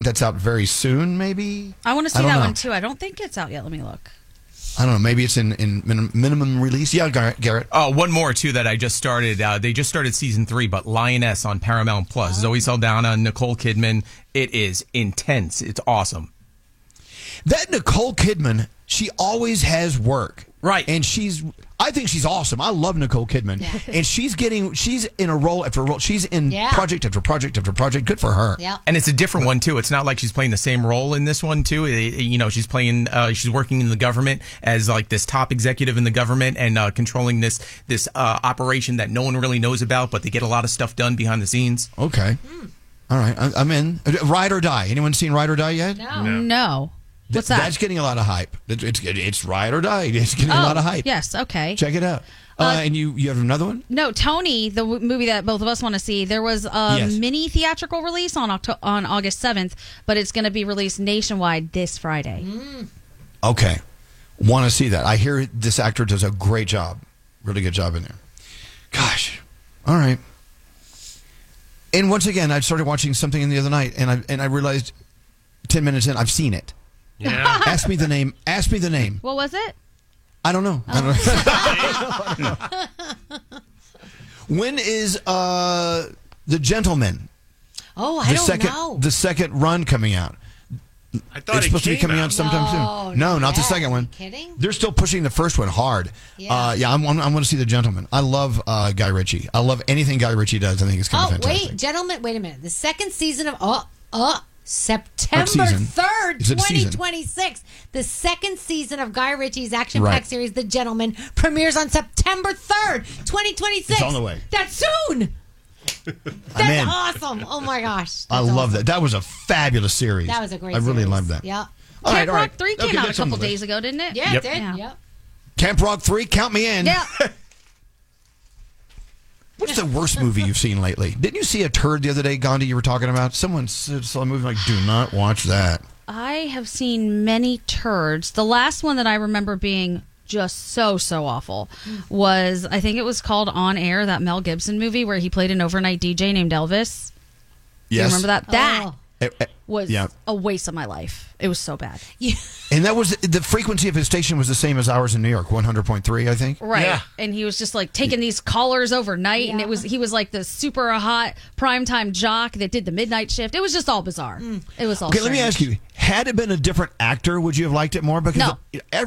that's out very soon, maybe. I want to see that one too. I don't think it's out yet. Let me look. I don't know. Maybe it's in minimum release. Yeah, Garrett. Oh, one more, too, that I just started. They just started season 3, but Lioness on Paramount Plus. Zoe Saldana, Nicole Kidman. It is intense. It's awesome. That Nicole Kidman, she always has work. Right. And I think she's awesome. I love Nicole Kidman. And she's in a role after role. She's in project after project after project. Good for her. Yeah. And it's a different one, too. It's not like she's playing the same role in this one, too. She's playing, she's working in the government as like this top executive in the government and controlling this operation that no one really knows about, but they get a lot of stuff done behind the scenes. Okay. All right. I'm in. Ride or Die. Anyone seen Ride or Die yet? No. What's that? That's getting a lot of hype. It's Ride or Die. It's getting a lot of hype. Yes, okay. Check it out. And you have another one? No, Tony, the movie that both of us want to see, there was a mini theatrical release on August 7th, but it's going to be released nationwide this Friday. Okay. Want to see that. I hear this actor does a great job. Really good job in there. Gosh. All right. And once again, I started watching something the other night, and I realized 10 minutes in, I've seen it. Yeah. Ask me the name. What was it? I don't know. When is The Gentleman? Oh, I don't know. The second run coming out. I thought it's supposed to be coming out sometime soon. No, not the second one. Are you kidding? They're still pushing the first one hard. Yeah. I'm going to see The Gentleman. I love Guy Ritchie. I love anything Guy Ritchie does. I think it's kind of fantastic. Wait a minute. The second season of September 3rd, 2026. The second season of Guy Ritchie's action-packed series, The Gentleman, premieres on September 3rd, 2026. It's on the way. That's soon. That's awesome. Oh, my gosh. I love that. That was a fabulous series. That was a great series. I really loved that. Yeah. Camp Rock 3 came out a couple days ago, didn't it? Yeah, it did. Yep. Camp Rock 3, count me in. Yeah. What's the worst movie you've seen lately? Didn't you see a turd the other day, Gandhi, you were talking about? Someone saw a movie like, do not watch that. I have seen many turds. The last one that I remember being just so awful was, I think it was called On Air, that Mel Gibson movie where he played an overnight DJ named Elvis. Yes. You remember that? That was yeah. a waste of my life. It was so bad. Yeah. And that was the frequency of his station was the same as ours in New York, 100.3, I think. Right. Yeah. And he was just like taking these callers overnight, and he was like the super hot primetime jock that did the midnight shift. It was just all bizarre. It was all Okay, strange. let me ask you, had it been a different actor, would you have liked it more? Because No.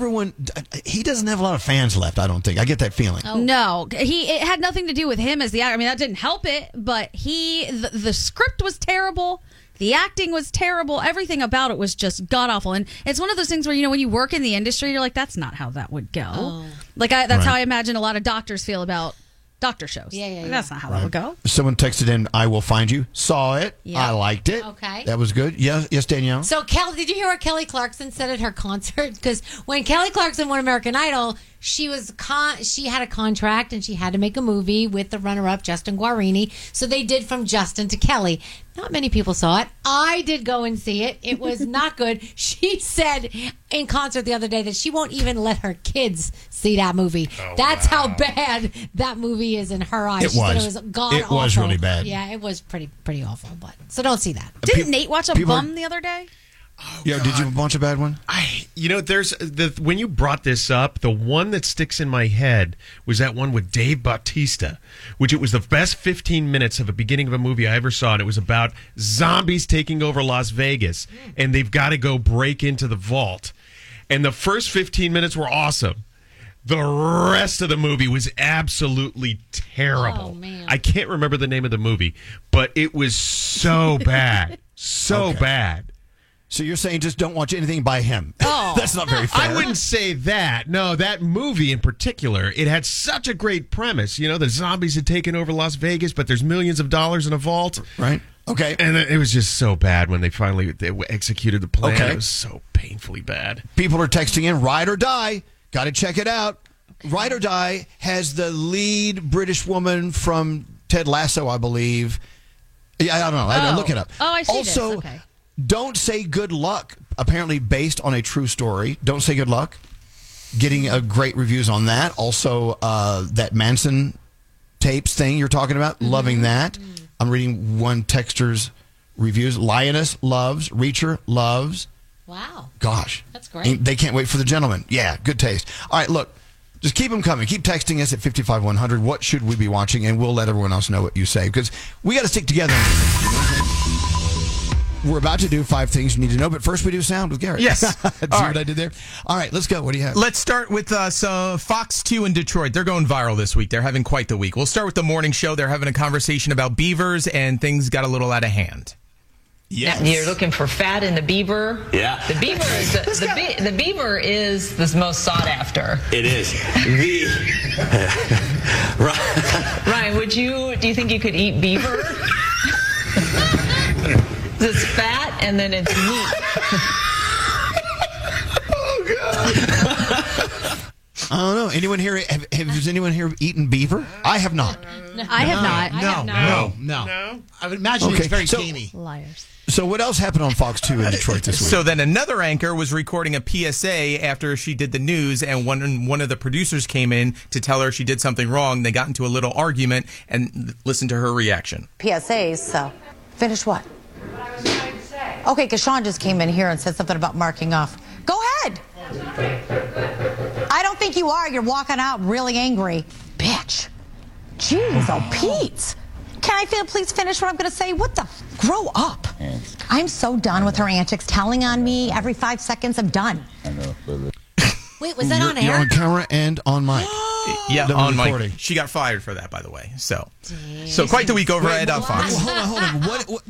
he doesn't have a lot of fans left, I don't think. I get that feeling. No, it had nothing to do with him as the actor. I mean, that didn't help it, but the script was terrible. The acting was terrible. Everything about it was just god-awful. And it's one of those things where, when you work in the industry, you're like, that's not how that would go. Oh. That's how I imagine a lot of doctors feel about doctor shows. Yeah. That's not how that would go. Someone texted in, I will find you. Saw it. Yeah. I liked it. Okay. That was good. Yes, Danielle? So, did you hear what Kelly Clarkson said at her concert? Because when Kelly Clarkson won American Idol, she had a contract and she had to make a movie with the runner-up, Justin Guarini. So they did From Justin to Kelly. Not many people saw it. I did go and see it. It was not good. She said in concert the other day that she won't even let her kids see that movie. That's how bad that movie is in her eyes. It She said was. It was god It was awful. really bad. Yeah, it was pretty awful. So don't see that. Didn't Nate watch a people bum the other day? Did you watch a bad one? There's when you brought this up, the one that sticks in my head was that one with Dave Bautista, which it was the best 15 minutes of a beginning of a movie I ever saw, and it was about zombies taking over Las Vegas, and they've got to go break into the vault. And the first 15 minutes were awesome. The rest of the movie was absolutely terrible. Oh, man. I can't remember the name of the movie, but it was so bad. So bad. So you're saying just don't watch anything by him. Oh. That's not very fair. I wouldn't say that. No, that movie in particular, it had such a great premise. The zombies had taken over Las Vegas, but there's millions of dollars in a vault. Right. Okay. And it was just so bad when they finally executed the plan. Okay. It was so painfully bad. People are texting in, Ride or Die. Got to check it out. Ride or Die has the lead British woman from Ted Lasso, I believe. Yeah, I don't know. I look it up. Oh, I see also, this. Okay. Don't Say Good Luck, apparently based on a true story. Don't Say Good Luck. Getting great reviews on that. Also, that Manson tapes thing you're talking about. Loving that. I'm reading one texter's reviews. Lioness loves. Reacher loves. Wow. Gosh. That's great. They can't wait for the gentleman. Yeah, good taste. All right, look. Just keep them coming. Keep texting us at 55100. What should we be watching? And we'll let everyone else know what you say. Because we got to stick together. We're about to do 5 things you need to know. But first we do sound with Garrett. Yes. See All what I did there? All right, let's go. What do you have? Let's start with Fox 2 in Detroit. They're going viral this week. They're having quite the week. We'll start with the morning show. They're having a conversation about beavers, and things got a little out of hand. Yes. You're looking for fat in the beaver. Yeah. The beaver is the beaver is the most sought after. It is. Ryan, do you think you could eat beaver? It's fat and then it's meat. I don't know. Anyone here? Has anyone here eaten beaver? I have not. I have not. No. I would imagine it's very gamey. Liars. So what else happened on Fox 2 in Detroit this week? So then another anchor was recording a PSA after she did the news, and one of the producers came in to tell her she did something wrong. They got into a little argument, and listen to her reaction. PSAs, finish what? Okay, because Sean just came in here and said something about marking off. Go ahead. I don't think you are. You're walking out really angry. Bitch. Jeez, oh, Pete. Can I please finish what I'm going to say? What the? Grow up. I'm so done with her antics, telling on me every 5 seconds. I'm done. Wait, was that on air? You're on camera and on mic. Yeah, The on recording. mic. She got fired for that, by the way. So quite the week over at Fox. Hold on.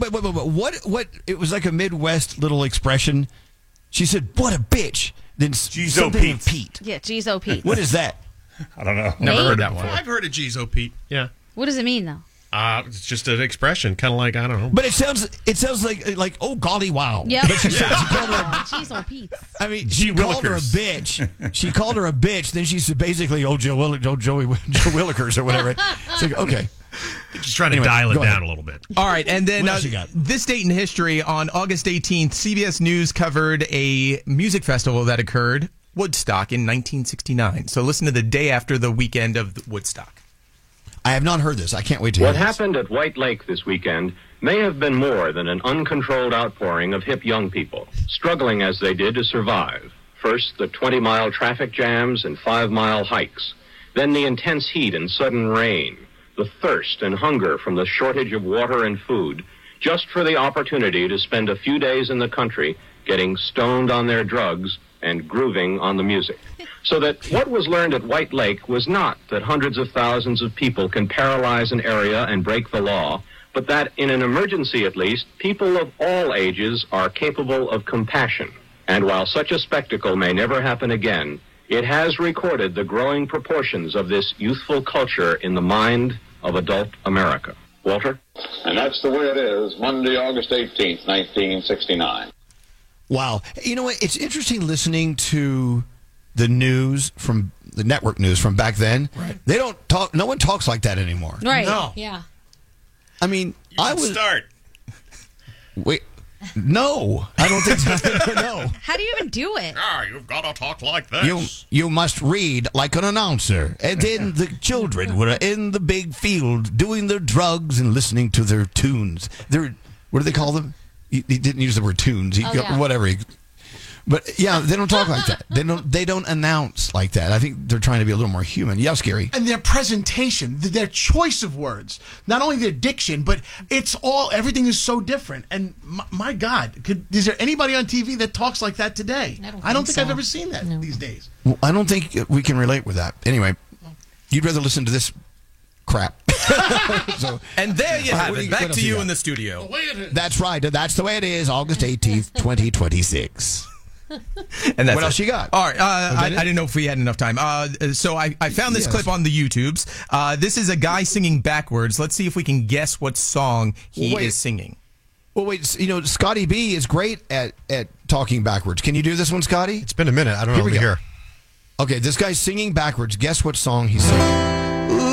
What? It was like a Midwest little expression. She said, "What a bitch." Then something with Pete. Yeah, geez, oh, Pete. What is that? I don't know. Never heard that one. I've heard of G's, Pete. Yeah. What does it mean, though? It's just an expression, kind of like, I don't know. But it sounds like oh golly wow. Yeah. But she called her. Jeez, oh, Pete. I mean, she called her a bitch. She called her a bitch. Then she said basically, Joey Willikers or whatever. It's like, okay. Just trying to dial it down a little bit. All right, and then What else you got? this date in history, on August 18th, CBS News covered a music festival that occurred, Woodstock, in 1969. So listen to the day after the weekend of Woodstock. I have not heard this. I can't wait to hear What this. happened at White Lake this weekend may have been more than an uncontrolled outpouring of hip young people, struggling as they did to survive. First, the 20-mile traffic jams and 5-mile hikes. Then the intense heat and sudden rain. The thirst and hunger from the shortage of water and food, just for the opportunity to spend a few days in the country getting stoned on their drugs and grooving on the music. So that what was learned at White Lake was not that hundreds of thousands of people can paralyze an area and break the law, but that in an emergency at least, people of all ages are capable of compassion. And while such a spectacle may never happen again, it has recorded the growing proportions of this youthful culture in the mind of adult America. Walter? And that's the way it is, Monday, August 18th, 1969. Wow. You know what? It's interesting listening to the news from the network news from back then. Right. They don't talk. No one talks like that anymore. Right. No. Yeah. I mean, I was. Start. Wait. No, I don't think so. No. How do you even do it? You've got to talk like this. You must read like an announcer. And then the children were in the big field doing their drugs and listening to their tunes. What do they call them? He didn't use the word tunes. Whatever. But yeah, they don't talk like that. They don't announce like that. I think they're trying to be a little more human. Yeah, Scary. And their presentation, their choice of words, not only their diction, but everything is so different. And my God, is there anybody on TV that talks like that today? I don't think I've ever seen that these days. Well, I don't think we can relate with that. Anyway, you'd rather listen to this crap. And there you have it. Back to you in the studio. That's right. That's the way it is. August 18th, 2026. And that's what else you got? All right. I didn't know if we had enough time. So I found this clip on the YouTubes. This is a guy singing backwards. Let's see if we can guess what song he is singing. Well, wait. Scotty B is great at talking backwards. Can you do this one, Scotty? It's been a minute. I don't know. Let me hear. Okay, this guy's singing backwards. Guess what song he's singing?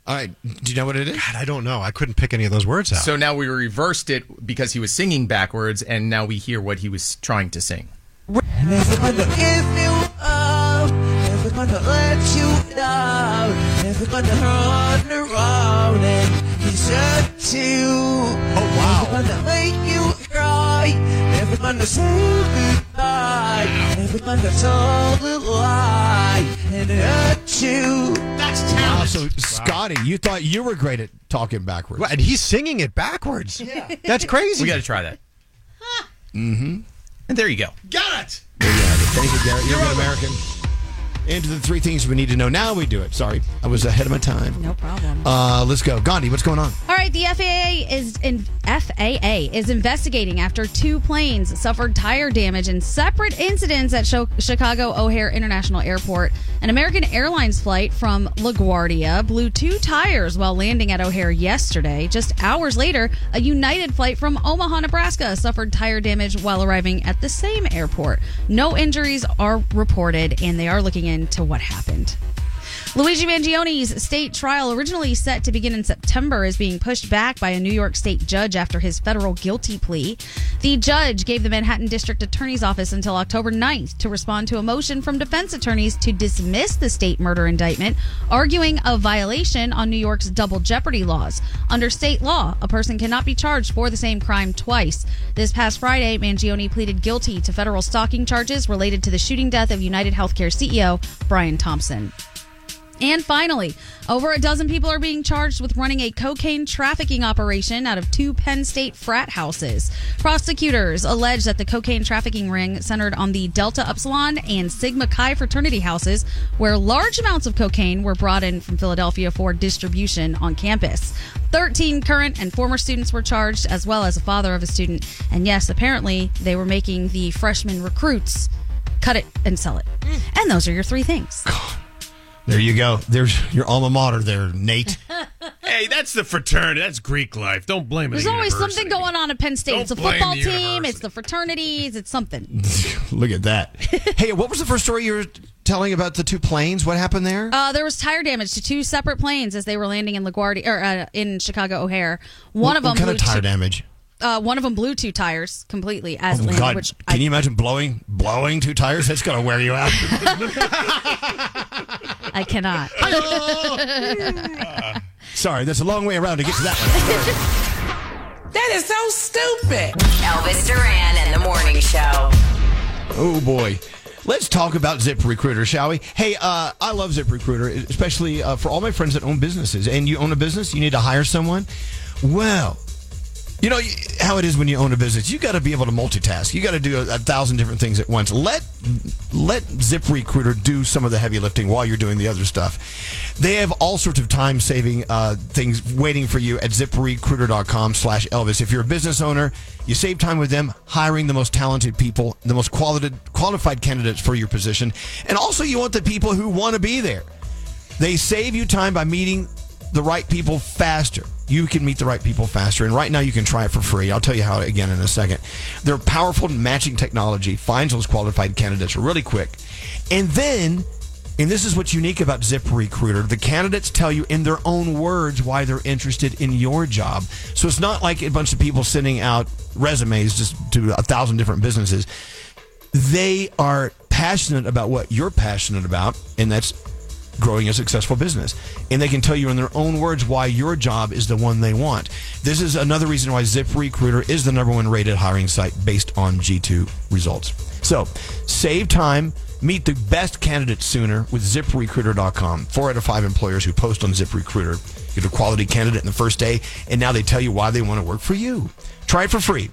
All right. Do you know what it is? God, I don't know. I couldn't pick any of those words out. So now we reversed it because he was singing backwards, and now we hear what he was trying to sing. Never gonna give you up, never gonna let you down, never gonna run around and desert you. Oh, wow. Never gonna make you cry, never gonna say goodbye, never gonna tell the lie and hurt you. That's Wow, talent. so Scotty, you thought you were great at talking backwards. Well, and he's singing it backwards. Yeah. That's crazy. We got to try that. Mm-hmm. And there you go. Got it. There you have it. Thank you, Garrett. You're a good American. Into the 3 things we need to know. Now we do it. Sorry, I was ahead of my time. No problem. Let's go. Gandhi, what's going on? All right, the FAA is investigating after 2 planes suffered tire damage in separate incidents at Chicago O'Hare International Airport. An American Airlines flight from LaGuardia blew 2 tires while landing at O'Hare yesterday. Just hours later, a United flight from Omaha, Nebraska suffered tire damage while arriving at the same airport. No injuries are reported, and they are looking into what happened. Luigi Mangioni's state trial, originally set to begin in September, is being pushed back by a New York State judge after his federal guilty plea. The judge gave the Manhattan District Attorney's Office until October 9th to respond to a motion from defense attorneys to dismiss the state murder indictment, arguing a violation on New York's double jeopardy laws. Under state law, a person cannot be charged for the same crime twice. This past Friday, Mangioni pleaded guilty to federal stalking charges related to the shooting death of United Healthcare CEO Brian Thompson. And finally, over a dozen people are being charged with running a cocaine trafficking operation out of 2 Penn State frat houses. Prosecutors allege that the cocaine trafficking ring centered on the Delta Upsilon and Sigma Chi fraternity houses, where large amounts of cocaine were brought in from Philadelphia for distribution on campus. 13 current and former students were charged, as well as a father of a student. And yes, apparently they were making the freshman recruits cut it and sell it. And those are your 3 things. There you go. There's your alma mater there, Nate. Hey, that's the fraternity. That's Greek life. Don't blame it. There's always something going on at Penn State. It's a Don't blame football the team. university. It's the fraternities. It's something. Look at that. Hey, what was the first story you were telling about the 2 planes? What happened there? There was tire damage to 2 separate planes as they were landing in LaGuardia or in Chicago O'Hare. One of them what kind blew of tire 2 damage? One of them blew 2 tires completely as it Oh, landed. God. Which Can you imagine blowing 2 tires? That's going to wear you out. I cannot. Sorry, that's a long way around to get to that one. That is so stupid. Elvis Duran and the Morning Show. Oh, boy. Let's talk about ZipRecruiter, shall we? Hey, I love ZipRecruiter, especially for all my friends that own businesses. And you own a business, you need to hire someone. Well, you know how it is when you own a business. You got to be able to multitask. You got to do 1,000 different things at once. Let ZipRecruiter do some of the heavy lifting while you're doing the other stuff. They have all sorts of time-saving things waiting for you at ZipRecruiter.com/Elvis. If you're a business owner, you save time with them hiring the most talented people, the most qualified candidates for your position. And also you want the people who want to be there. They save you time by meeting the right people faster. You can meet the right people faster. And right now you can try it for free. I'll tell you how again in a second. Their powerful matching technology finds those qualified candidates really quick. And then, and this is what's unique about ZipRecruiter, the candidates tell you in their own words why they're interested in your job. So it's not like a bunch of people sending out resumes just to 1,000 different businesses. They are passionate about what you're passionate about, and that's growing a successful business. And they can tell you in their own words why your job is the one they want. This is another reason why ZipRecruiter is the #1 rated hiring site based on G2 results. So, save time, meet the best candidates sooner with ZipRecruiter.com. 4 out of 5 employers who post on ZipRecruiter get a quality candidate in the first day, and now they tell you why they want to work for you. Try it for free.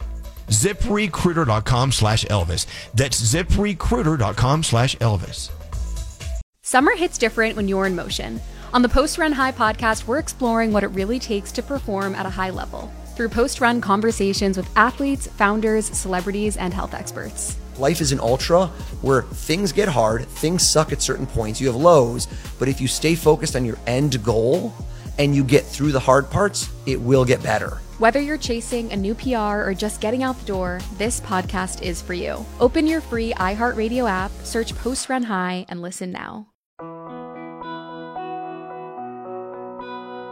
ZipRecruiter.com/Elvis. That's ZipRecruiter.com/Elvis. Summer hits different when you're in motion. On the Post Run High podcast, we're exploring what it really takes to perform at a high level through post-run conversations with athletes, founders, celebrities, and health experts. Life is an ultra where things get hard, things suck at certain points, you have lows, but if you stay focused on your end goal and you get through the hard parts, it will get better. Whether you're chasing a new PR or just getting out the door, this podcast is for you. Open your free iHeartRadio app, search Post Run High, and listen now.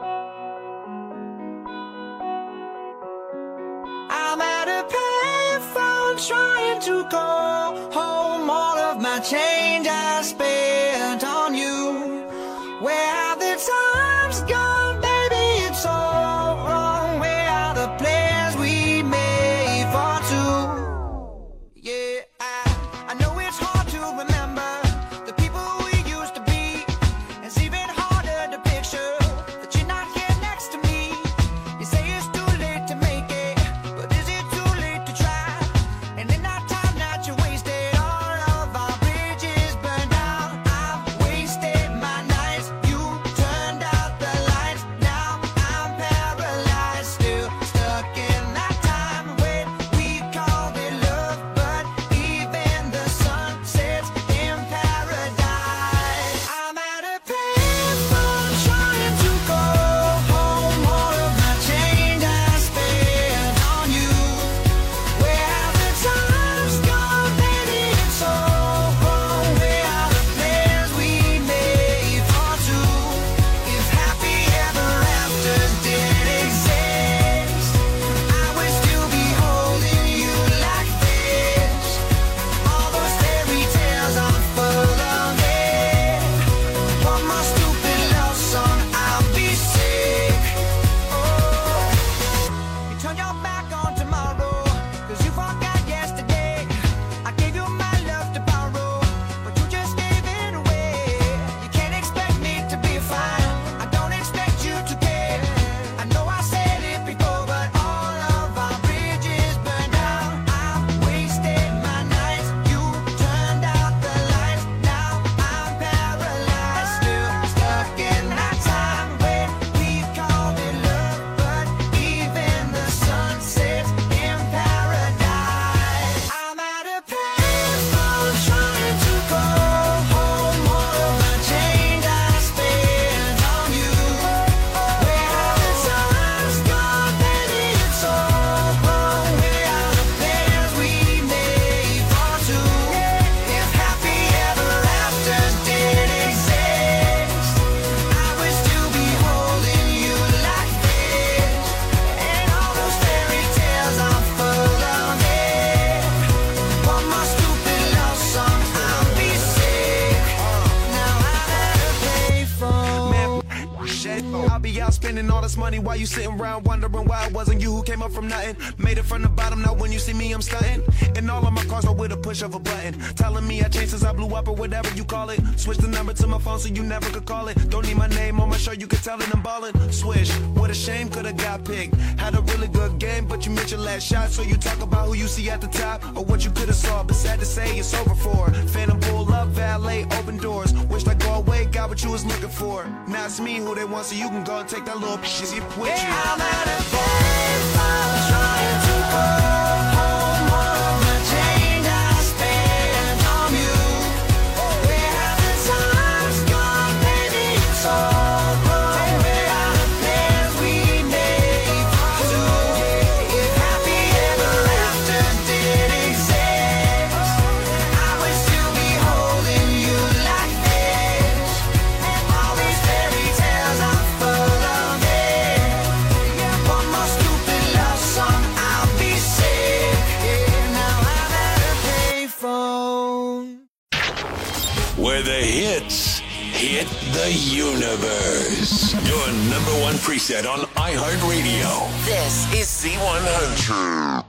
to go home. All of my change I spent on you. Where have the times gone, baby? It's all wrong. Where are the plans we made for two? Yeah, I know it's hard to remember the people we used to be. It's even harder to picture that you're not here next to me. You say it's too late to make it, but is it too late to try? And in that time that you wasted, all of our bridges burned down. I've wasted my nights. You turned out the lights. Now I'm paralyzed, still stuck in that time when we called it love. But even the sun sets in paradise. I'm at a payphone trying to go home. All of my change I spent on you. Where have the times gone, baby? It's all wrong. Where are the plans we made for two? If happy ever after did exist, I would still be holding you like this. All those fairy tales are full of it. One more stupid love song, I'll be sick. Oh, you turn your back on tomorrow, 'cause you forgot yesterday. I gave you my love to borrow, but you just gave it away. You can't expect me to be fine. I don't expect you to care. I know I said it before, but all of our bridges burned down. I've wasted my nights. You turned out the lights. Now I'm paralyzed, still stuck in that time when we called it love. But even the sun sets in paradise. I'm at a payphone trying to go home. All of my change I spent on you. Where have the times gone, baby? It's all wrong. Where are the plans we made for two? If happy ever after did exist, I would still be holding you like this. And all those fairy tales are full of it. One more stupid love song, I'll be sick. Now I'm at a payphone. I'll be out spending all this money while you sitting around wondering why it wasn't you who came up from nothing. Made it from the bottom, now when you see me, I'm stunting. And all of my cars are with a push of a button. Telling me I changed since I blew up or whatever you call it. Switch the number to my phone so you never could call it. Don't need my name on my shirt, you can tell it I'm ballin'. Swish, what a shame, could've got picked. Had a really good game, but you missed your last shot. So you talk about who you see at the top or what you could've saw. But sad to say, it's over for. Phantom pull up, valet, open doors. Wished I go away, got what you was looking for. Now it's me who they want, so you can go and take that little shit with you. I'm at a payphone trying to go home. All of my change I spent on you. Where have the times gone, baby? It's all wrong. Where are the plans we made for two? If happy ever after did exist, I would still be holding you like this. And all these fairy tales are full of it. One more stupid love song, I'll be sick. Now I'm at a payphone. Where the hits hit the universe. Your number one preset on iHeartRadio. This is Z100.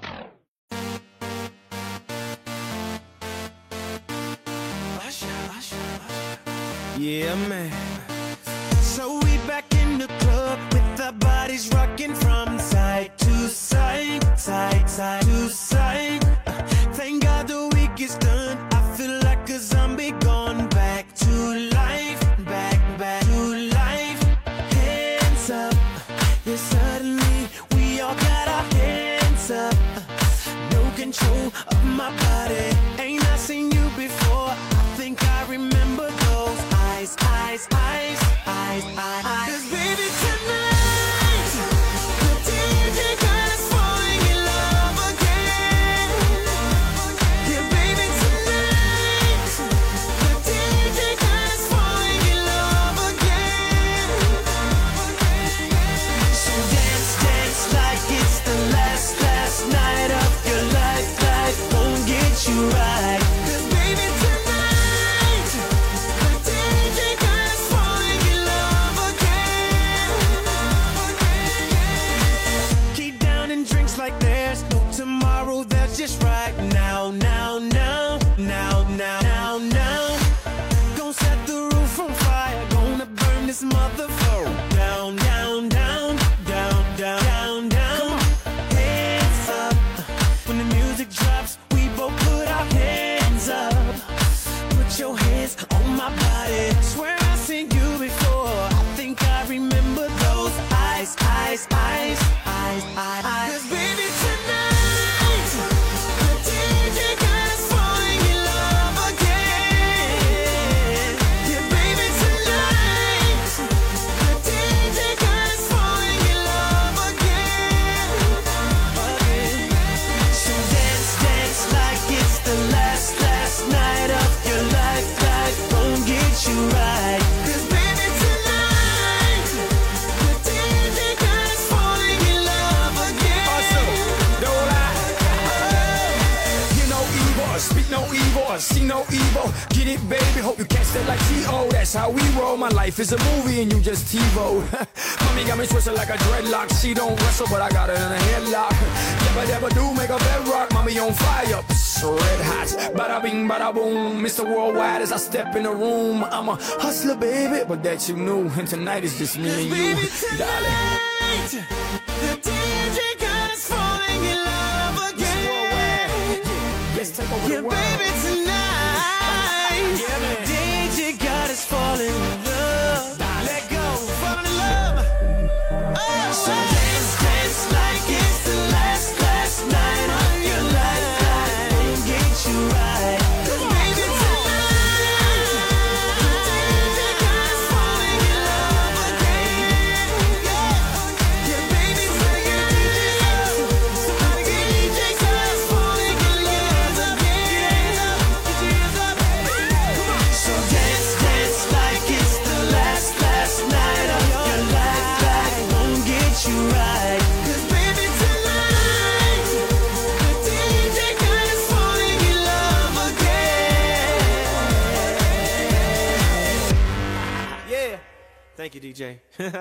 Yeah, man. So we back in the club with our bodies rocking from side to side, side to side. Thank God the week is done. I feel like a zombie gone back to life, back to life. Hands up, yeah, suddenly we all got our hands up. No control of my body. Ain't I seen you before? I think I remember those eyes. 'Cause baby tonight speak no evil, I see no evil. Get it, baby, hope you catch that like T.O. That's how we roll. My life is a movie and you just TiVo. Mommy got me twisted like a dreadlock. She don't wrestle, but I got her in a headlock. Never do make a bedrock. Mommy on fire, red hot. Bada bing, bada boom. Mr. Worldwide as I step in the room. I'm a hustler, baby, but that you knew. And tonight is just me and you, darling. The DJ got us falling in love again. Let's take over the world. Baby, tonight, the DJ got us falling in love. Let go, fall in love. Oh, so dance like it's the last night of your life. Get you right. Baby, tonight, the DJ got us falling in love again. Yeah, baby, take it easy. The DJ got us falling in love again. So dance like it's the last night of your life. Won't get you right. 'Cause baby, tonight, the DJ got us falling in love again. Yeah. Thank you, DJ.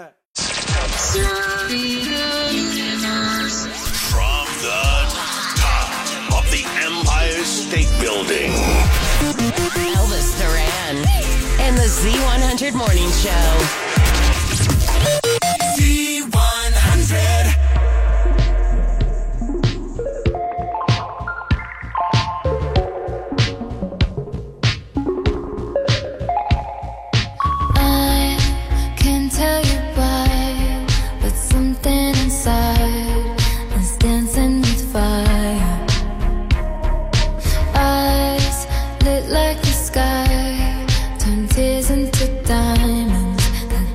From the top of the Empire State Building. Elvis Duran and the Z100 Morning Show. Z100. I can't tell you why, but something inside is dancing with fire. Eyes lit like the sky, turn tears into diamonds that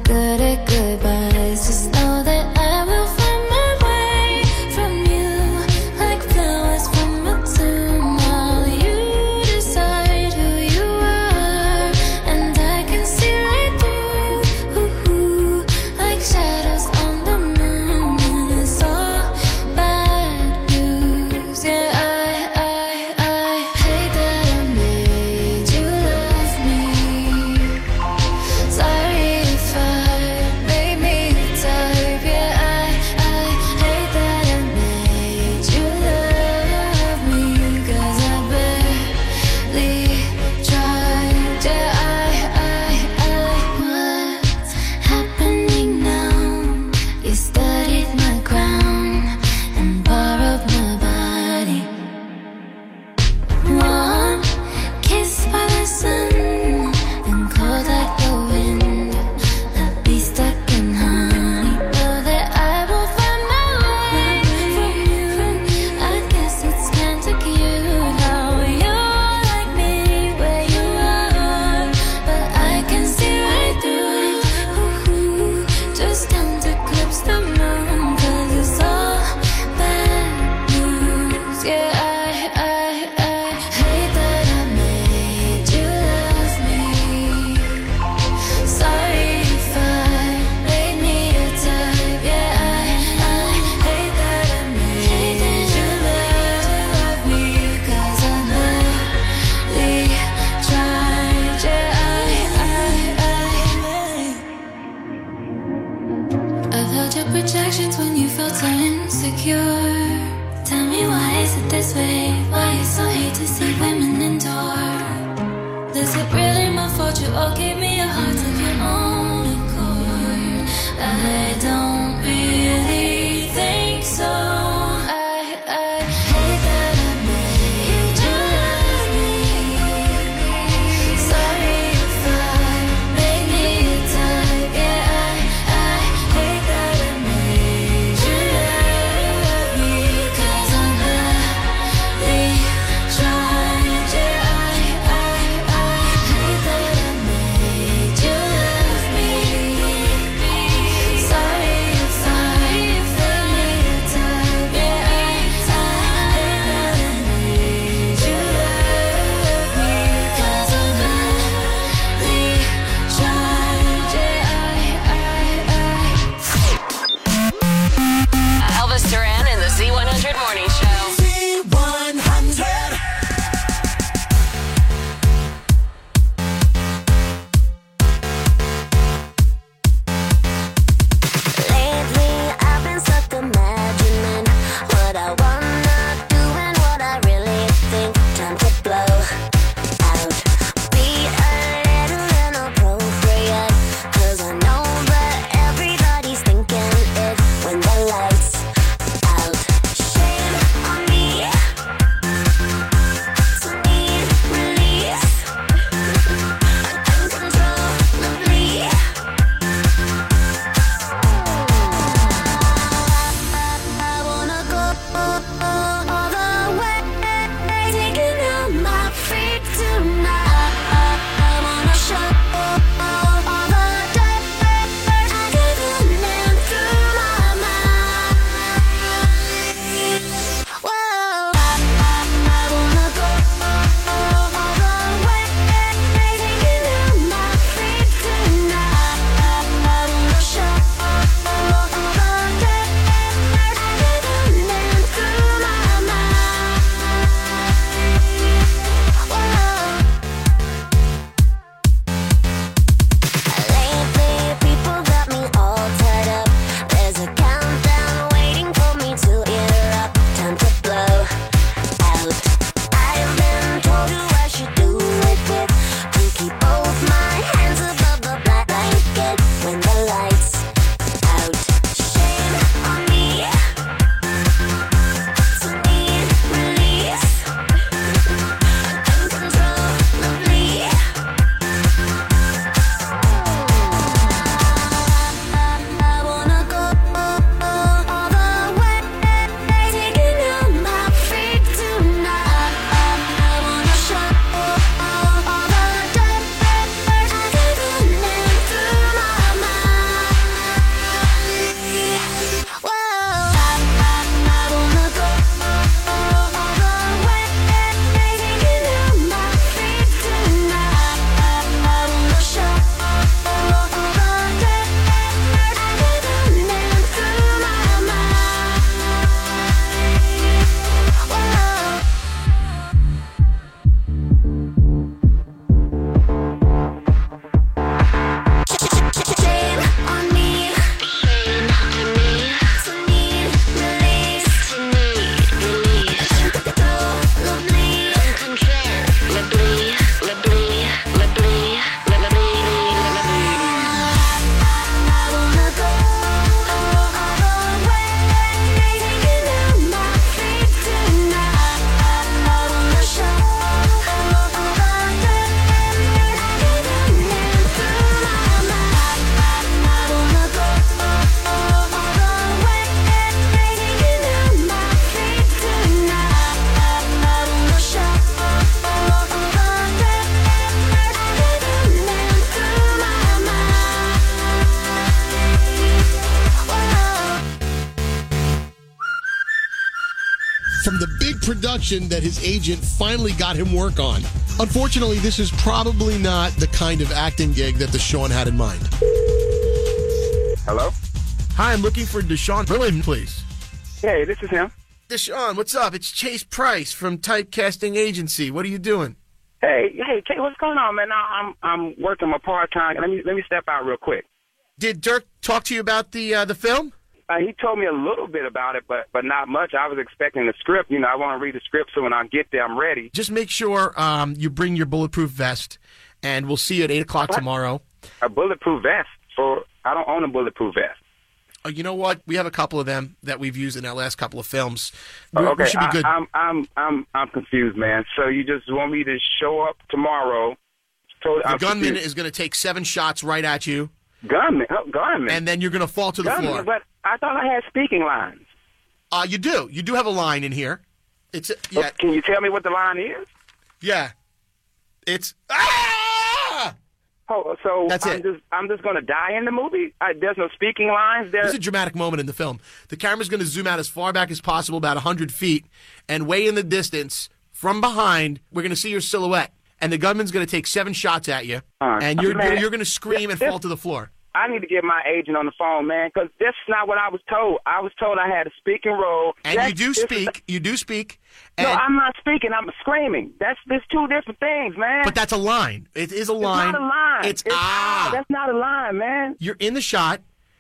blow out. Be a little inappropriate, 'cause I know that everybody's thinking it when the lights out. Shame on me to need release. Uncontrollably. I wanna go all the way, taking out my feet tonight. I wanna show all the dirt I've given in through my mind. Whoa, I wanna go all the way, taking out my feet tonight. I wanna show all the dirt I've given in through my mind. Lately, people got me all tied up. There's a countdown waiting for me to erupt. Time to blow out. I've been told who I should do it with, to keep both my hands above the black blanket when the lights out. Shame on me to need release. Uncontrollably. I wanna go all the way, taking out my feet tonight. I wanna show all the dirt I've given in through my mind. Whoa, I wanna go all the way, taking out my feet tonight. I wanna show all the dirt I've given in through my mind. Shame on me to need release. Uncontrollably. I wanna go all the way, taking out my feet tonight. I wanna show all the dirt I've given in through my mind. I wanna go all the way, taking out my feet tonight. I wanna show all the dirt I've given in through my mind. From the big production that his agent finally got him work on. Unfortunately, this is probably not the kind of acting gig that Deshaun had in mind. Hello? Hi, I'm looking for Deshaun Brilliant, please. Hey, this is him. Deshaun, what's up? It's Chase Price from Typecasting Agency. What are you doing? Hey, Kate, what's going on, man? I'm working my part-time. Let me step out real quick. Did Dirk talk to you about the film? He told me a little bit about it, but not much. I was expecting the script. You know, I want to read the script so when I get there, I'm ready. Just make sure you bring your bulletproof vest, and we'll see you at 8 o'clock tomorrow. A bulletproof vest? I don't own a bulletproof vest. Oh, you know what? We have a couple of them that we've used in our last couple of films. Okay, we should be good. I'm confused, man. So you just want me to show up tomorrow? The gunman is going to take 7 shots right at you. Gunman? And then you're going to fall to the floor. But I thought I had speaking lines. You do. You do have a line in here. Yeah. Can you tell me what the line is? Yeah. It's Oh, so That's it. I'm just going to die in the movie? There's no speaking lines there? This is a dramatic moment in the film. The camera's going to zoom out as far back as possible, about 100 feet, and way in the distance, from behind, we're going to see your silhouette. And the gunman's going to take 7 shots at you, and you're going to scream and fall to the floor. I need to get my agent on the phone, man, because that's not what I was told. I was told I had a speaking role. And you do speak. You do speak. No, I'm not speaking. I'm screaming. There's 2 different things, man. But that's a line. It is a line. It's not a line. It's That's not a line, man. You're in the shot.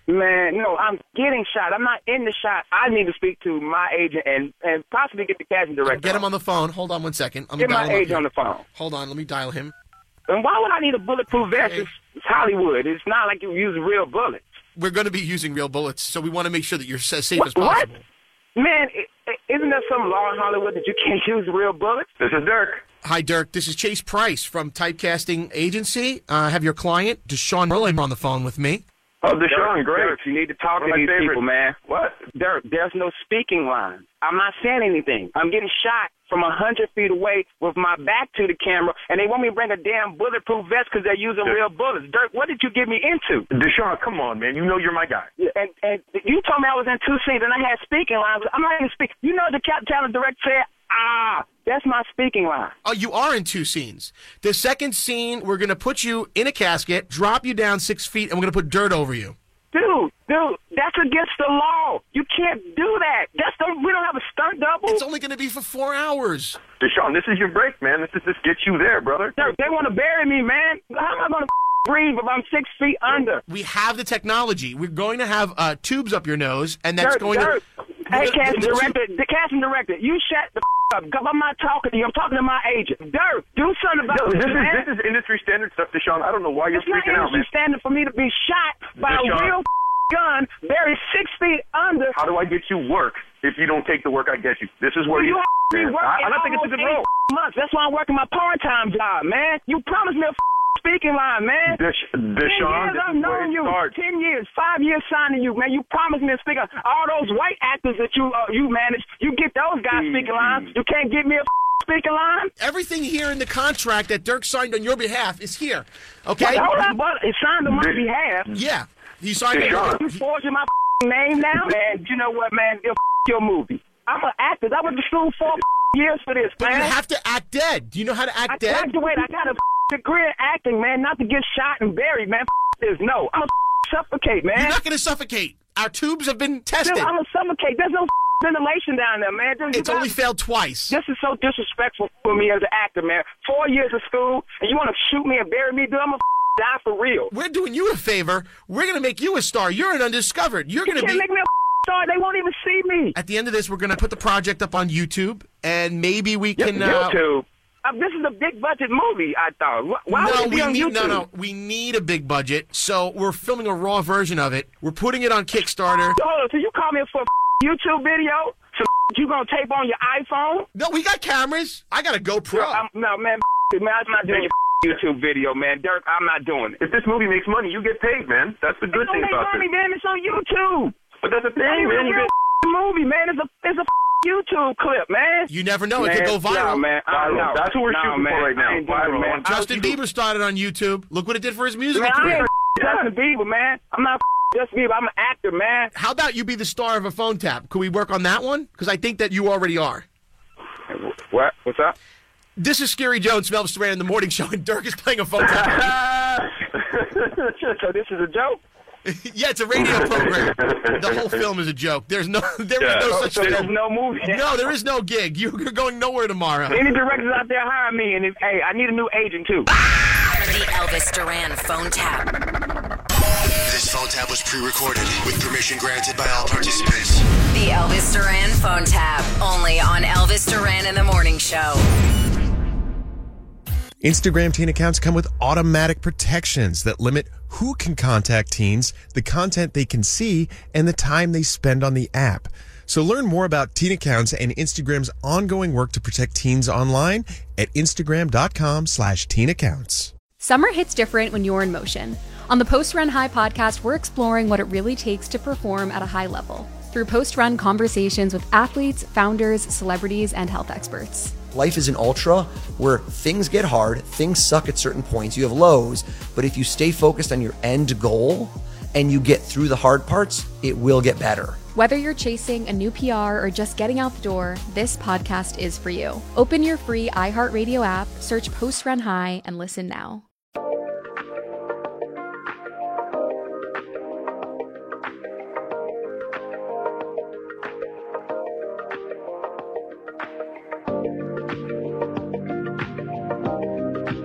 Man, no, I'm getting shot. I'm not in the shot. I need to speak to my agent and possibly get the casting director. Get him on the phone. Hold on one second. I'm Get gonna my dial him up agent here. on the phone. Hold on. Let me dial him. And why would I need a bulletproof vest? It's Hollywood. It's not like you're using real bullets. We're going to be using real bullets, so we want to make sure that you're as safe as What? possible. Man, isn't there some law in Hollywood that you can't use real bullets? This is Dirk. Hi, Dirk. This is Chase Price from Typecasting Agency. I have your client, Deshaun Merlin, on the phone with me. Oh, Deshaun, great. Dirk, you need to talk to these people, man. What? Dirk, there's no speaking line. I'm not saying anything. I'm getting shot from 100 feet away with my back to the camera, and they want me to bring a damn bulletproof vest because they're using real bullets. Dirk, what did you get me into? Deshaun, come on, man. You know you're my guy. And you told me I was in 2 scenes, and I had speaking lines. I'm not even speaking. You know the talent director said, that's my speaking line. Oh, you are in 2 scenes. The second scene, we're going to put you in a casket, drop you down 6 feet, and we're going to put dirt over you. Dude, that's against the law. You can't do that. We don't have a stunt double. It's only going to be for 4 hours. Deshaun, this is your break, man. This gets you there, brother. They want to bury me, man. How am I going to breathe if I'm 6 feet under? We have the technology. We're going to have tubes up your nose, and that's going to... Hey, casting director, you shut the up. I'm not talking to you. I'm talking to my agent. Dirk, do something about this, man. This is industry standard stuff, Deshaun. I don't know why you're freaking out, man. It's not industry standard for me to be shot by a real gun buried 6 feet under. How do I get you work if you don't take the work I get you? This is where you man. I don't think it's a good role. Months. That's why I'm working my part-time job, man. You promised me a speaking line, man. Deshaun, 10 years I've known you. 10 years, 5 years signing you, man. You promised me a speaking. All those white actors that you manage, you get those guys speaking lines. You can't get me a speaking line. Everything here in the contract that Dirk signed on your behalf is here. Okay? Hold on, but it's signed on my behalf. Yeah. You signed it. You forging my name now? Man, you know what, man? Your movie. I'm an actor. I went to school 4 years for this, man. But you have to act dead. Do you know how to act dead? I got a degree in acting, man, not to get shot and buried, man. This, no. I'm gonna suffocate, man. You're not going to suffocate. Our tubes have been tested. I'm gonna suffocate. There's no ventilation down there, man. It's only failed twice. This is so disrespectful for me as an actor, man. 4 years of school, and you want to shoot me and bury me? Dude, I'm gonna die for real. We're doing you a favor. We're going to make you a star. You're an undiscovered. You're going to be... make me a star. They won't even see me. At the end of this, we're going to put the project up on YouTube, and maybe we can... YouTube? This is a big budget movie, I thought. Why would it be on YouTube? No. We need a big budget, so we're filming a raw version of it. We're putting it on Kickstarter. Hold on, so you call me for a YouTube video? So you gonna tape on your iPhone? No, we got cameras. I got a GoPro. No, man, I'm not doing your YouTube video, man. Dirk, I'm not doing it. If this movie makes money, you get paid, man. That's the good thing about it. It don't make money, man. It's on YouTube. But that's the thing, man. You get movie, man. It's a YouTube clip, man. You never know. It could go viral. No, man. Viral. That's what we're shooting for right now. Viral, man. Justin Bieber started on YouTube. Look what it did for his music I career. ain't Justin Bieber, man. I'm not Justin Bieber. I'm an actor, man. How about you be the star of a phone tap? Could we work on that one? Because I think that you already are. What? What's up? This is Scary Jones, Elvis Duran in the morning show, and Dirk is playing a phone tap. So this is a joke? Yeah, it's a radio program. The whole film is a joke. There is no such thing. There's no movie. No, there is no gig. You're going nowhere tomorrow. Any directors out there hire me, and hey, I need a new agent too. The Elvis Duran phone tap. This phone tap was pre-recorded with permission granted by all participants. The Elvis Duran phone tap. Only on Elvis Duran in the morning show. Instagram teen accounts come with automatic protections that limit who can contact teens, the content they can see, and the time they spend on the app. So learn more about teen accounts and Instagram's ongoing work to protect teens online at Instagram.com/teen accounts. Summer hits different when you're in motion. On the Post Run High podcast, we're exploring what it really takes to perform at a high level through post-run conversations with athletes, founders, celebrities, and health experts. Life is an ultra where things get hard, things suck at certain points, you have lows, but if you stay focused on your end goal and you get through the hard parts, it will get better. Whether you're chasing a new PR or just getting out the door, this podcast is for you. Open your free iHeartRadio app, search Post Run High, and listen now.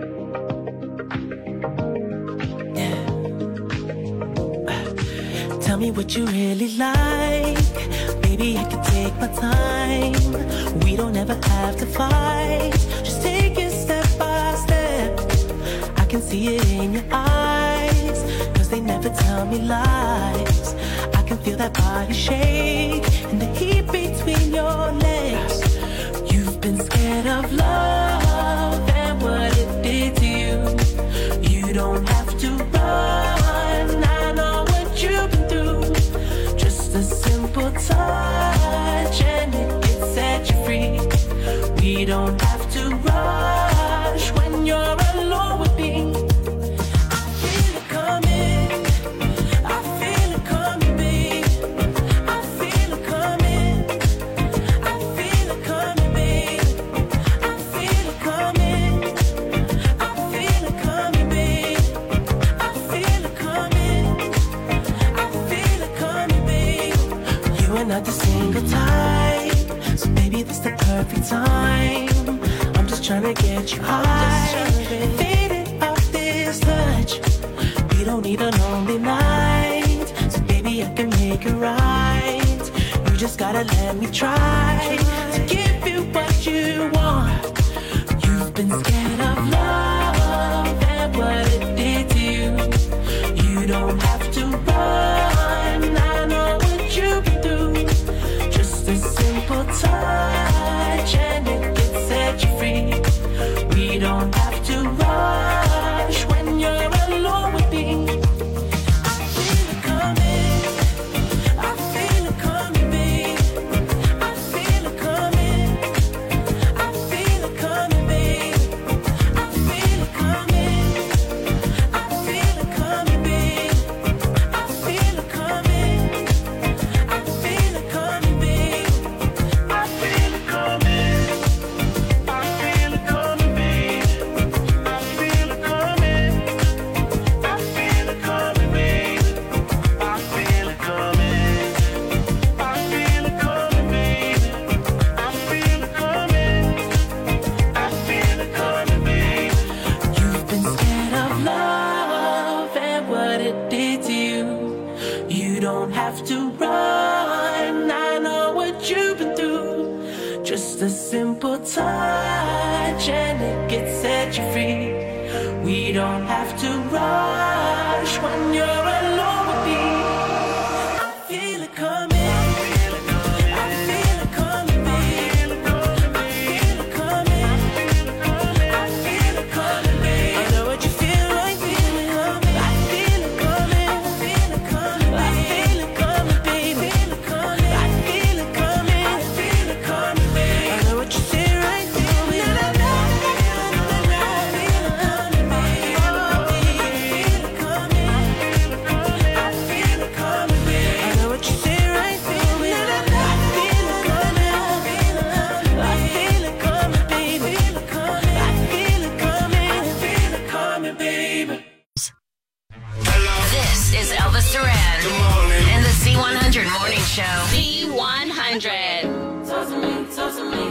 Tell me what you really like. Baby, I can take my time. We don't ever have to fight. Just take it step by step. I can see it in your eyes, 'cause they never tell me lies. I can feel that body shake and the heat between your legs. You've been scared of love and what it did to you. You don't have to run, I know what you've been through. Just a simple touch and it can set you free. We don't have to rush when you're alone with me. I feel it coming, I feel it coming, babe. I feel it coming, I feel it coming, babe. I feel it coming, I feel it coming, babe. I feel it coming, I feel it coming, babe. You are not the single type, so baby, this the perfect time. I'm just trying to get you high, faded off this touch. We don't need a lonely night, so baby, I can make it right. You just gotta let me try to give you what you want. You've been scared of love and what it did to you. You don't have to run, I know what you've been through. Just a simple touch and it can set you free. We don't have to rush when you're alone with me. I feel it coming, I feel it coming, babe. I feel it coming, I feel it coming, babe. I feel it coming, I feel it coming, babe. I feel it coming, I feel it coming, babe. I feel it coming, I feel it coming, babe. I feel it coming, I feel it coming, babe. I feel it coming, I feel it coming, babe. I feel it coming, I feel it coming, babe. You've been scared of love and what it did to you. You don't have to run, I know what you've been through. Just a simple touch and it can set you free. We don't have to rush when you're alone with me. I feel it coming, I feel it coming, babe. I feel it coming, I feel it coming, babe. I know what you feel like, feel it coming. I feel it coming, I feel it coming, I feel it coming, babe. I feel it coming, I feel it coming, babe. I know what you say right through me. I feel it coming, babe. I feel it coming, I feel it coming, babe. I know what you say right through me. I feel it coming, I feel it coming, babe. I feel it coming, I feel it coming, babe. This is Elvis Duran and the Z100 Morning Show. Z100. Talk to me, talk to me.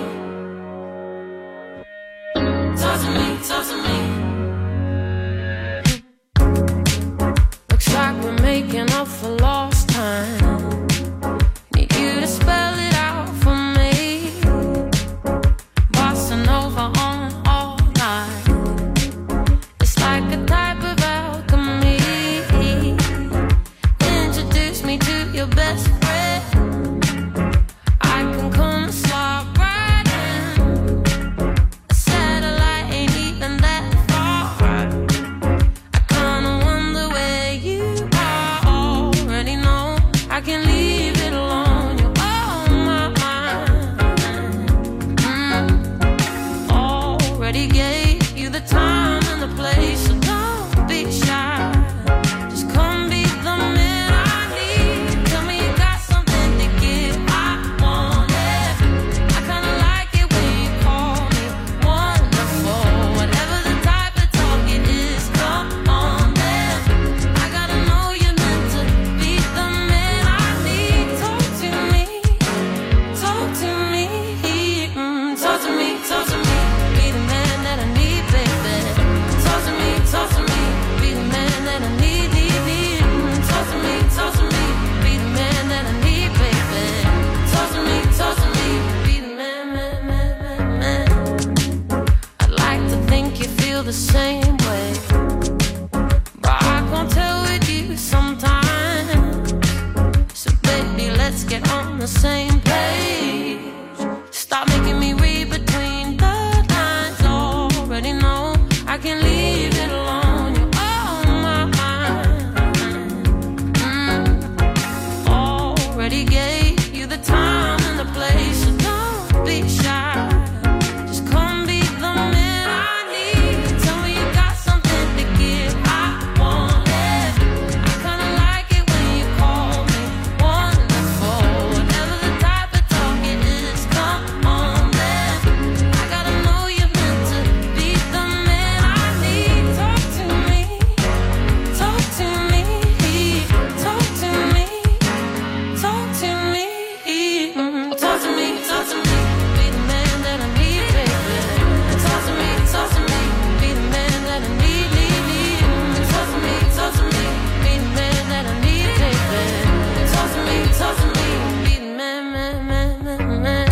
Talk to me, talk to me. Looks like we're making up for lost time. Need you to spell it out for me. Bossa Nova on all night. It's like a type of alchemy. Introduce me to your best friend. feel the same way. But I can't tell with you sometimes. So baby, let's get on the same page. Stop making me read between the lines. Already know I can leave it alone. You're on my mind. Already gave you the time and the place. So don't be shy. Just come be the man I need. Tell me you got something to give. I want it. I kinda like it when you call me wonderful. Whatever the type of talk it is, come on then. I gotta know you're meant to be the man I need. Talk to me, talk to me, talk to me, talk to me, talk to me, talk to me. Be the man that I need, baby. Talk to me, be the man that I need, need. Talk to me, be the man that I need, baby. Talk to me, be the man, man.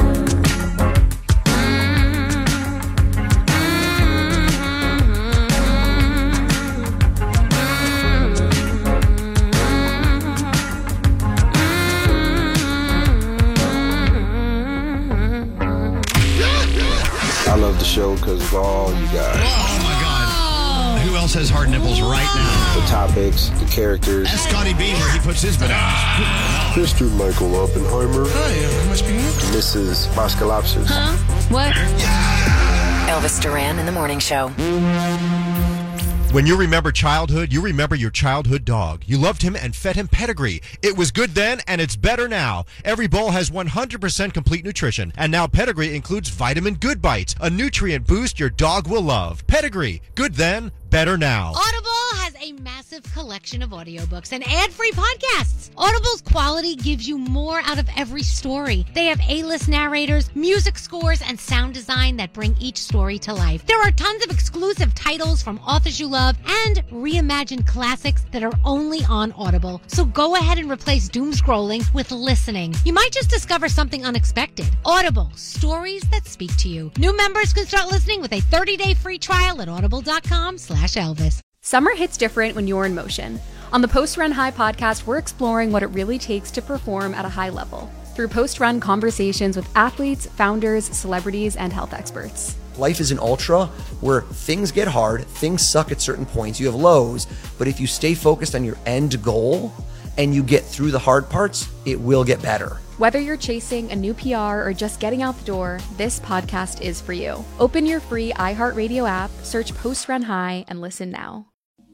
I love the show because of all you guys. Oh my God. Who else has hard nipples right now? The topics, the characters. That's Scotty Bean where he puts his bananas. Mr. Michael Oppenheimer. Hi, must be Mrs. Moskalopsis. What? Elvis Duran in the Morning Show. When you remember childhood, you remember your childhood dog. You loved him and fed him Pedigree. It was good then, and it's better now. Every bowl has 100% complete nutrition. And now Pedigree includes Vitamin Good Bites, a nutrient boost your dog will love. Pedigree, good then, better now. Audible has a massive collection of audiobooks and ad-free podcasts. Audible's quality gives you more out of every story. They have A-list narrators, music scores, and sound design that bring each story to life. There are tons of exclusive titles from authors you love and reimagined classics that are only on Audible. So go ahead and replace doom scrolling with listening. You might just discover something unexpected. Audible, stories that speak to you. New members can start listening with a 30-day free trial at audible.com/Elvis. Summer hits different when you're in motion. On the Post Run High podcast, we're exploring what it really takes to perform at a high level through post-run conversations with athletes, founders, celebrities, and health experts. Life is an ultra where things get hard, things suck at certain points, you have lows, but if you stay focused on your end goal and you get through the hard parts, it will get better. Whether you're chasing a new PR or just getting out the door, this podcast is for you. Open your free iHeartRadio app, search Post Run High, and listen now.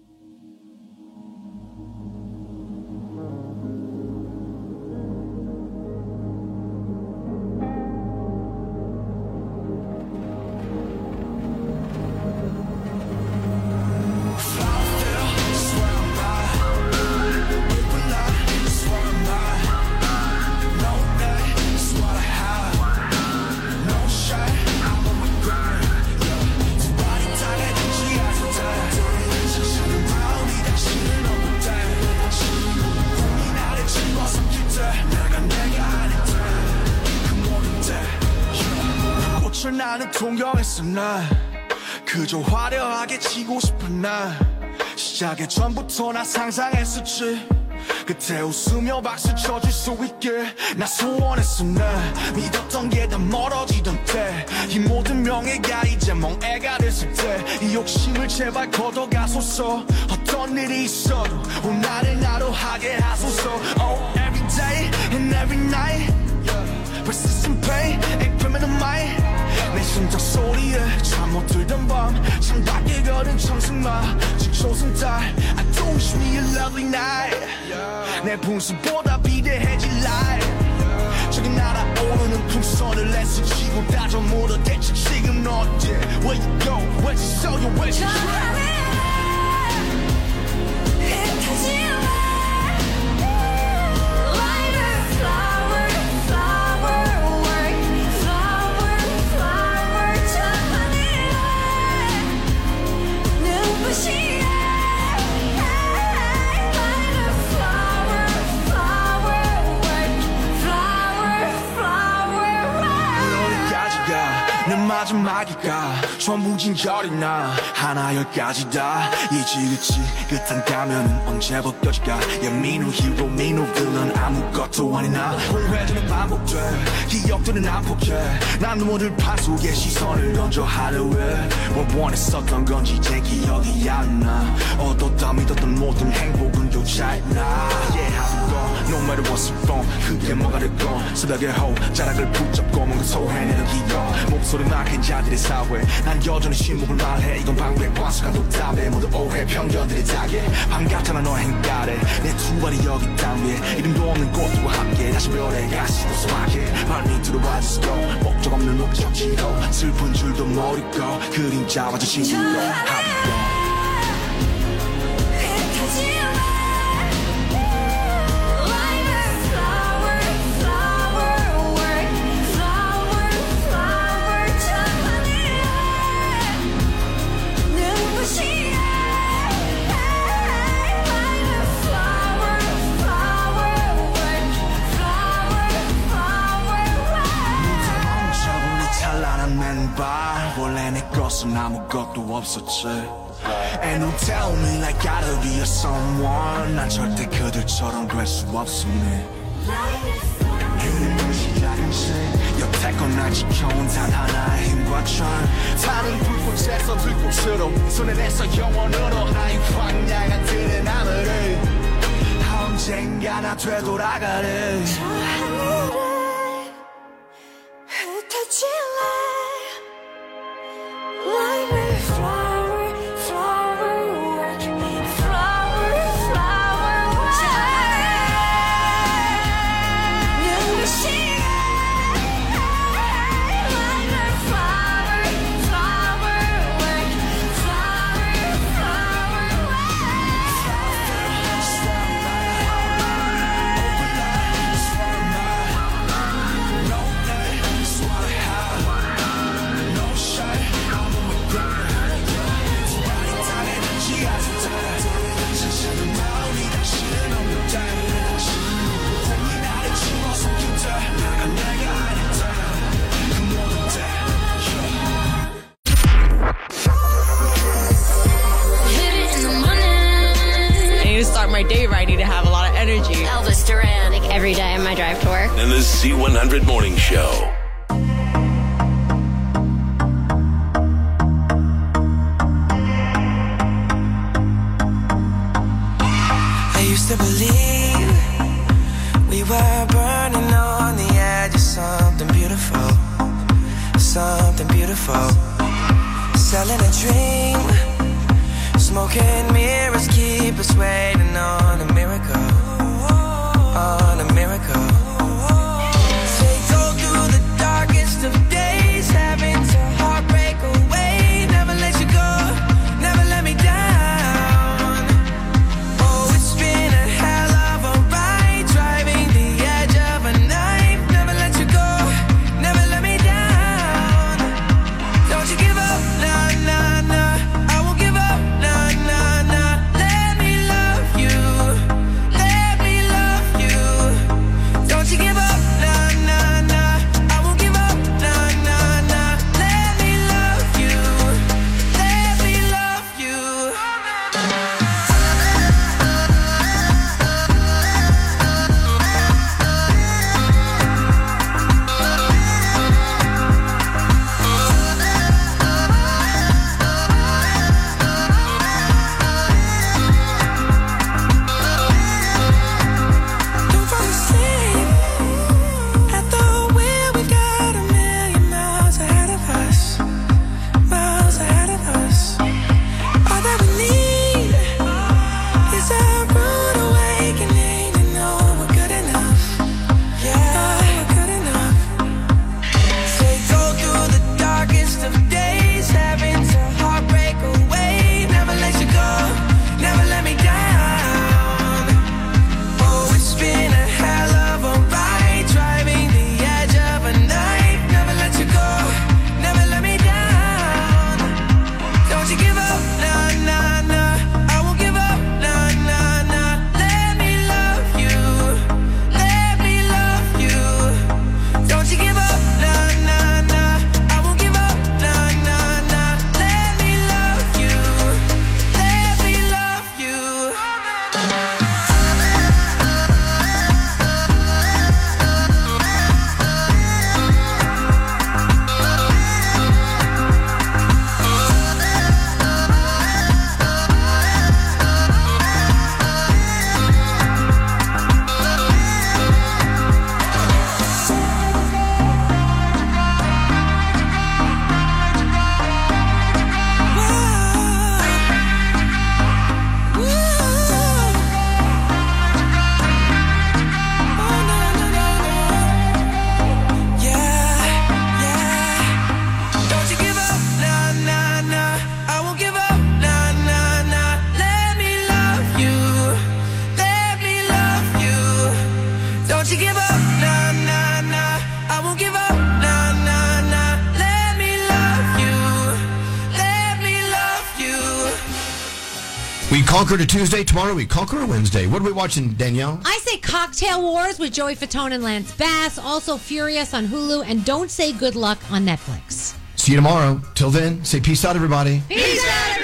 나는 동경했어 난 그저 화려하게 지고 싶은 난 시작의 전부터 나 상상했었지 그때 웃으며 박수 쳐줄 수 있게 나 소원했어 난 믿었던 게 다 멀어지던 때 이 모든 명예가 이제 멍해가 됐을 때 이 욕심을 제발 걷어가소서 어떤 일이 있어도 오늘을 나로 하게 하소서 Oh every day and every night persistent pain and criminal mind 내 심장 소리에 잠 못 들던 밤 창밖에 걸은 청승마 지초선 달 I do wish me a lovely night 내 분수보다 비대해질 life 저기 날아오르는 풍선을 애쓰지고 다져 물어 대체 지금 너 어때 Where you go where'd you show you where'd you go 마지막일까 전부 진결이 나 하나 열까지 다 이지그치 끝한 가면은 언제 벗겨질까 Yeah me no hero me no villain 아무것도 아니나 오해들은 반복돼 기억들은 안 포기해 난 눈물을 판 속에 시선을 던져 하루에 뭘 원했었던 건지 이제 기억이 안 나 얻었다 믿었던 모든 행복은 교차했나 Yeah 하고 no matter what's wrong 그게 뭐가 됐건 새벽에 호 자락을 붙잡고 뭔가 소해내는 기억 목소리만 큰 자들의 사회 난 여전히 신목을 말해 이건 방백 과수가 독답해 모두 오해 편견들이 다게 반갑잖아 너의 행가래 내 두 발이 여기 땅 위에 이름도 없는 꽃들과 함께 다시 별에 가시고 소확해 발밑으로 와주시고 목적 없는 목적지로 슬픈 줄도 모르고 그림자마저 신기로 하고 원래 내 것은 아무것도 없었지 And don't tell me like gotta be a someone 난 절대 그들처럼 될 수 없음네 그림을 시작인지 여태껏 날 지켜온 단 하나의 힘과 철 타는 불꽃에서 들꽃으로 손에 내서 영원으로 나의 광야가 드는 하늘을 언젠가 나 되돌아가네 저 하늘에 흩어질래 Like a flower, flower work, flower, flower work. 눈부시게 like a flower, flower work, flower, flower Start my day right. I need to have a lot of energy. Elvis Duran, like every day on my drive to work. And the C100 Morning Show. I used to believe we were burning on the edge of something beautiful, something beautiful. Selling a dream. Smoking mirrors keep us waiting on a miracle, on a miracle. Take go through the darkest of days, having to heartbreak away. Never let you go, never let me down. Oh, it's been a hell of a ride, driving the edge of a knife. Never let you go, never let me down. Don't you give up, nah, nah, nah. I won't give up, nah, nah, nah. Let me love We conquered a Tuesday. Tomorrow we conquer a Wednesday. What are we watching, Danielle? I say Cocktail Wars with Joey Fatone and Lance Bass. Also Furious on Hulu. And Don't Say Good Luck on Netflix. See you tomorrow. Till then, say peace out, everybody. Peace out, everybody.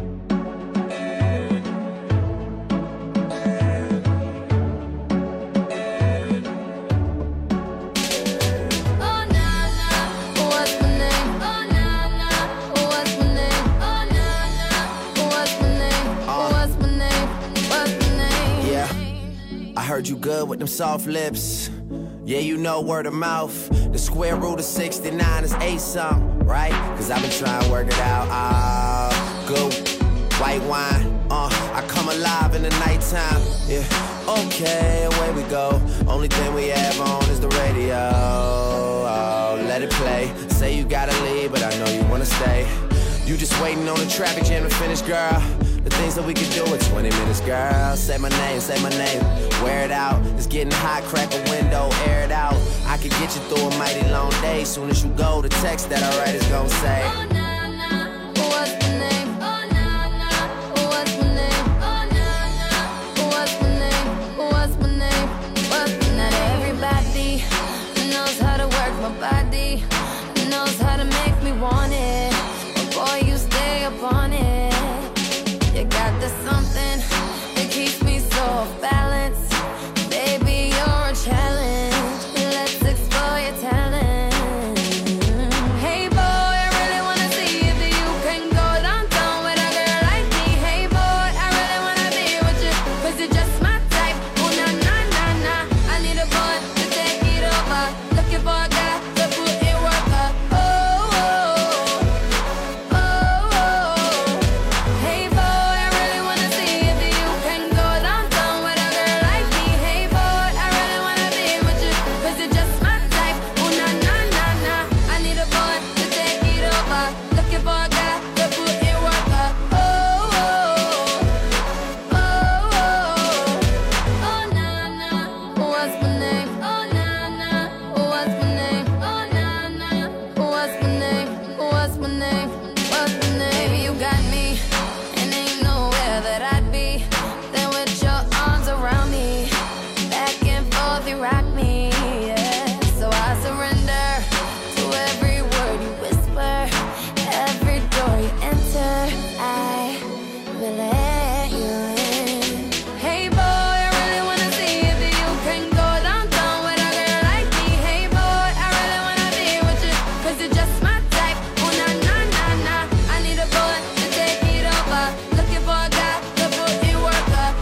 Heard you good with them soft lips. Yeah, you know word of mouth. The square root of 69 is 8 something, right? Cause I've been trying to work it out. Good white wine. I come alive in the nighttime. Yeah, okay, away we go. Only thing we have on is the radio. Oh, let it play. Say you gotta leave, but I know you wanna stay. You just waiting on the traffic jam to finish, girl. The things that we could do in 20 minutes, girl. Say my name, wear it out. It's getting hot, crack a window, air it out. I could get you through a mighty long day. Soon as you go, the text that I write is gonna say, oh, what's my name? Oh, what's my name? Oh, what's my name? What's my name? What's my name? Everybody knows how to work my body, knows how to make me want it. But boy, you stay up on it. You got this something that keeps me so off balance. Baby, you're a challenge. Let's explore your talent. Hey boy, I really wanna see if you can go downtown with a girl like me. Hey boy, I really wanna be with you, cause you're just my type. Oh na na na na, I need a boy to take it over. Looking for a guy to put in work. Hey boy, I really wanna see if you can go downtown with a girl like me. Hey boy, I really wanna be with you, cause you're just my type. Oh na na na na, I need a boy to take it over. Looking for a guy to put in work. Oh na na, what's my name? Oh na na, what's my name? Oh na na, what's my name? What's my name? What's my name? Baby, you got me, and ain't nowhere that I'd be than with your arms around me. Back and forth, you rock me, yeah. So I surrender to every word you whisper, every door you enter. I will let you in. Hey boy, I really wanna see if you can go downtown with a girl like me. Hey boy, I really wanna be with you, cause you're just my type. Oh na na na na, I need a boy to take it over. Looking for a guy to put in work.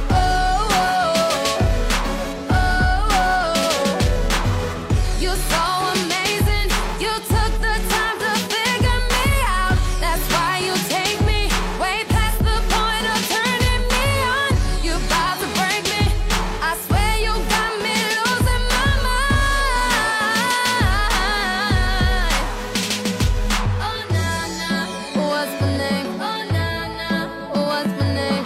You're so amazing. You took the time to figure me out. That's why you take me way past the point of turning me on. You about to break me. I swear you got me losing my mind. Oh na na, what's my name? Oh na na, what's my name?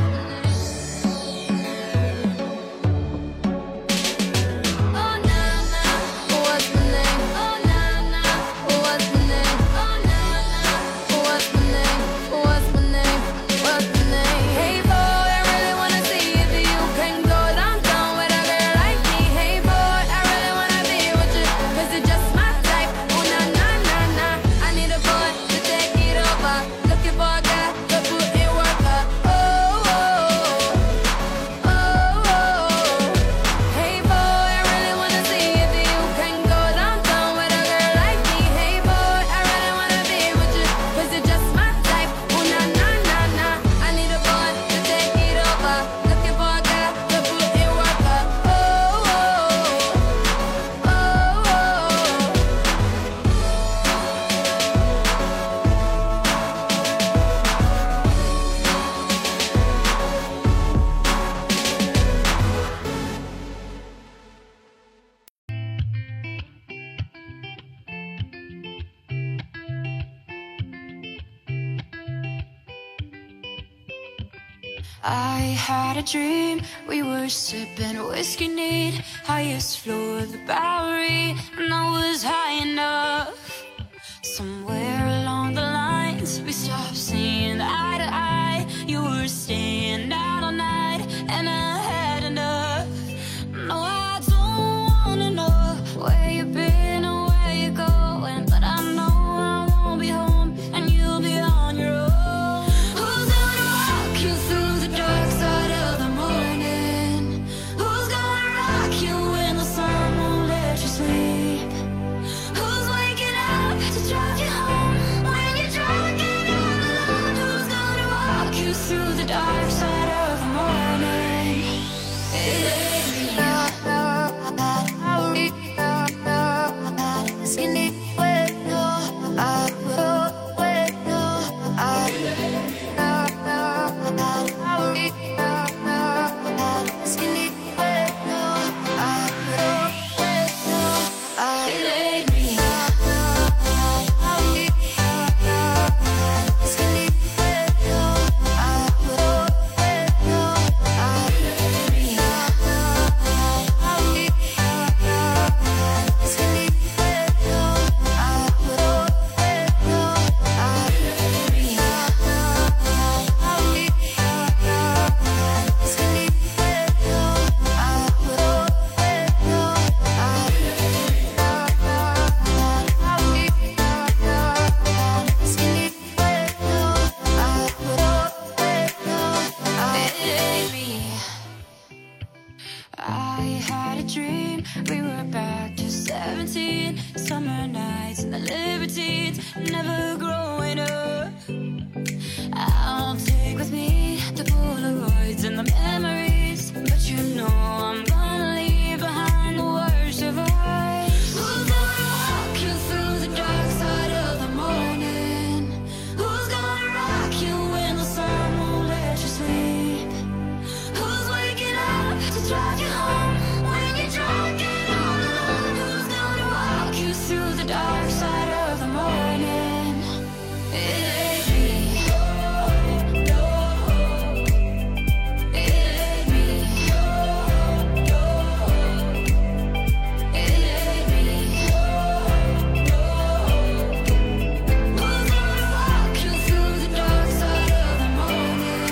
Oh na na, what's my name? Oh na na, what's my name? Oh na na, what's my name? What's my name? What's my name? Hey boy, I really wanna see if you can go downtown with a girl like me. Hey boy, I really wanna be with you, cause you're just my type. Oh na na na na, I need a boy to take it over. Looking for a guy to put in work. Hey boy, I really wanna see if you can go downtown with a girl like me. Hey boy, I really wanna be with you, cause you're just my type. Oh na na na na, I need a boy to take it over. Looking for a guy to put in work. I had a dream, we were sipping whiskey neat, highest floor of the Bowery, and I was high enough. Somewhere along the lines, we stopped seeing eye to eye. You were staying out. the dark side of the morning. It laid me skinny with no skinny with no it laid me skinny with no I had a dream, we were back to 17. Summer nights and the libertines, never growing up.